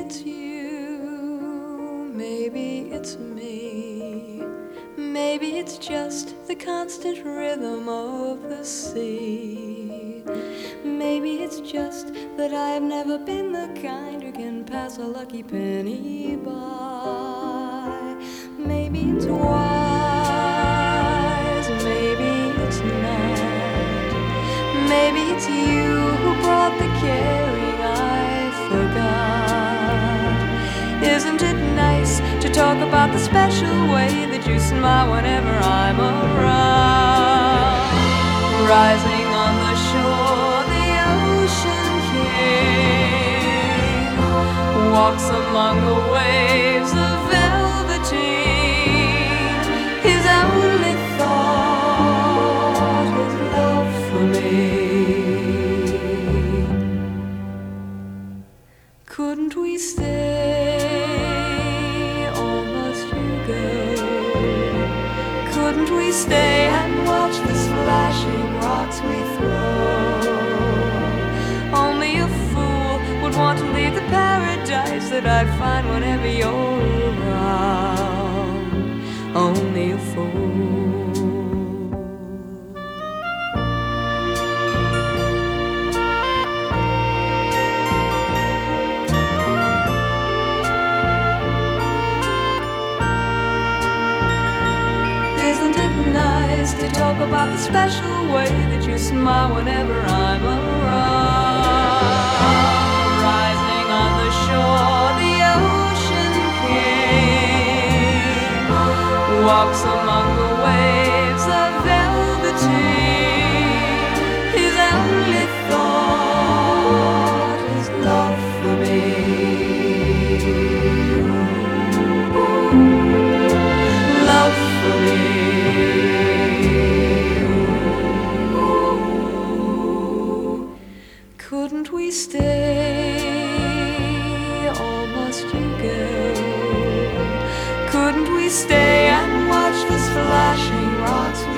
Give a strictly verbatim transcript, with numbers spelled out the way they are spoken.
it's you, maybe it's me, maybe it's just the constant rhythm of the sea. Maybe it's just that I've never been the kind who can pass a lucky penny by. Maybe it's wise, maybe it's not. Maybe it's you who brought the caring I forgot. Isn't it nice to talk about the special way that you smile whenever I'm around? Rising on the shore, the ocean king walks among the waves of velveteen. His only thought is love for me. Couldn't we stay, or must you go? Couldn't we stay and watch the splashing rocks we throw? Only a fool would want to leave the paradise that I'd find whenever you're around. Only a fool. Isn't it nice to talk about the special way that you smile whenever I'm around? Rising on the shore, the ocean king walks among the waves of velveteen. His only thought is love for me. Love for me. Couldn't we stay, or must you go? Couldn't we stay and watch the splashing rocks